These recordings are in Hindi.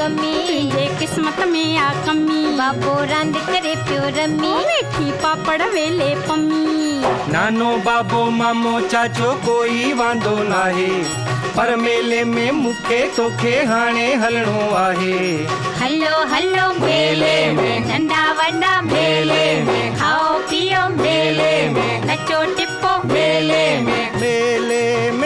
कमी, तुझे किस्मत में आ कमी। बाबो रांद करे पियो रमी, मेथी पापड़ वेले पमी। नानो बाबो मामो चाचो कोई वांदो नाहे, पर मेले में मुखे तोखे हाणे हलणो आहे। हलो हलो मेले में, नंढा वॾा मेले में, खाओ पियो मेले में, नचो टिपो मेले में। मेले में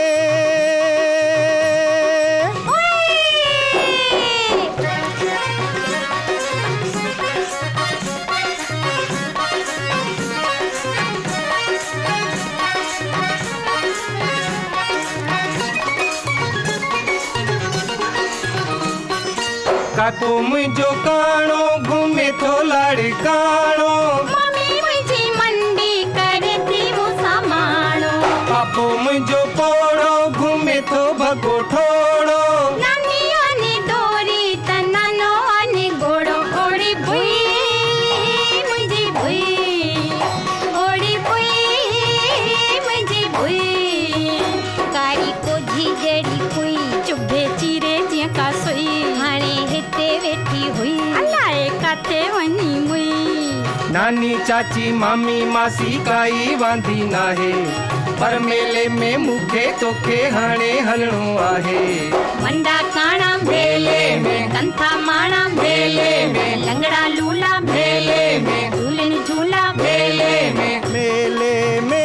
काको मुझो काणो घूमे तो लाड़काणो, मम्मी मुझी मंडी करे थी वो सामानो, पापो मुझो पोड़ो घूमे तो भगो ठोड़ो। नानी आने डोरी त नानो आने घोड़ो, ओड़ी बुई मुझी बुई, ओड़ी बुई मुझी बुई। कारी को झीजड़ी कुई, चुभे चीरे जिया का सोई, हाणे हिते वेठी हुई, अलाए काथे वनी मुई। नानी चाची मामी मासी काई वांदी नाहे, पर मेले में मुखे तोखे हाणे हलणो आहे। मंडा काणा मेले में, कंथा माणा मेले में, लंगड़ा लूला मेले में, झूलन झूला मेले में। मेले में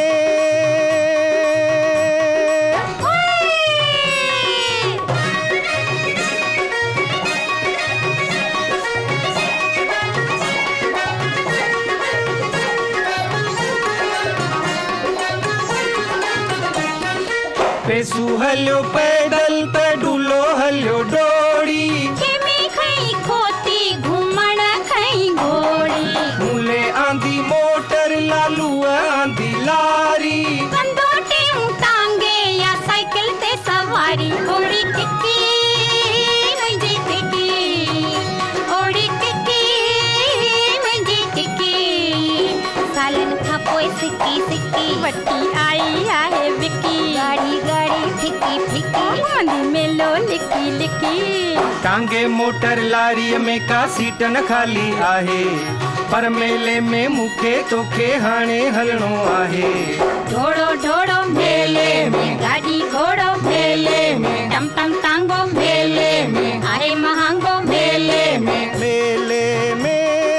पेसू हलियो पैदल त डुलो हलियो डोड़ी, खेमे खई खोती घुमण खई घोड़ी, मूले आंदी मोटर लालू आंदी लारी। कंदोटे टांगे या साइकिल ते सवारी, ओड़ी टिकी मुंहिंजी टिकी, ओड़ी टिकी मुंहिंजी टिकी। सालन खां पोइ सिकी सिकी वठी आई आहे विकी, गाड़ी गाड़ी फिकी फिकी, वांदी मेलो लिकी लिकी। टांगे मोटर लारी में का सीट न खाली आहे, पर मेले में मुखे तोखे हाणे हलणो आहे। ढोड़ो ढोड़ो मेले में, गाड़ी घोड़ो मेले में, टम टम टांगो मेले में, आहे महांगो मेले में। मेले में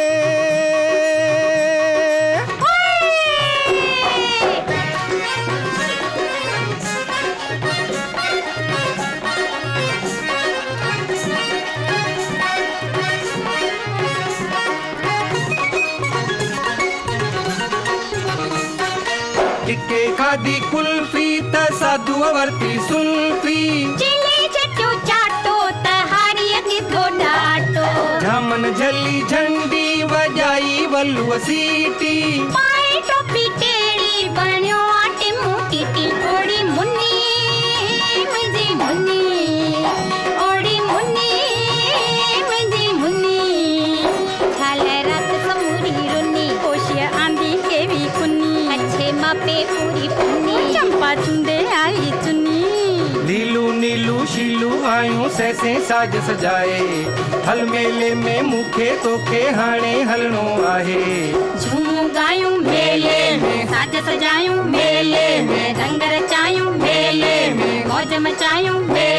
टिके खादी कुल्फी त साधु वरती सुल्फी, चिले चटो चाटो त हारीअ किथो डाटो, झमन झली झंडी वजाई वलुअ सीटी। पाए टोपी टेड़ी बणियो आटे मुटी, ओड़ी मुन्नी मुंहिंजी मुन्नी, ओड़ी मुन्नी मुंहिंजी मुन्नी। छाल रात समूरी रुनी, कोशिया आंदी केवी कुनी, अच्छे मापे पूरी पुनी, चंपा चुंदे आई चुनी। नीलू नीलू शीलू आयूं सैसे साज सजाए, हल मेले में मुखे तोखे हाणे हलणो आहे। झूमूं गायूं मेले में, साज सजायूं मेले में, रंग रचायूं मेले में, मौज मचायूं मेले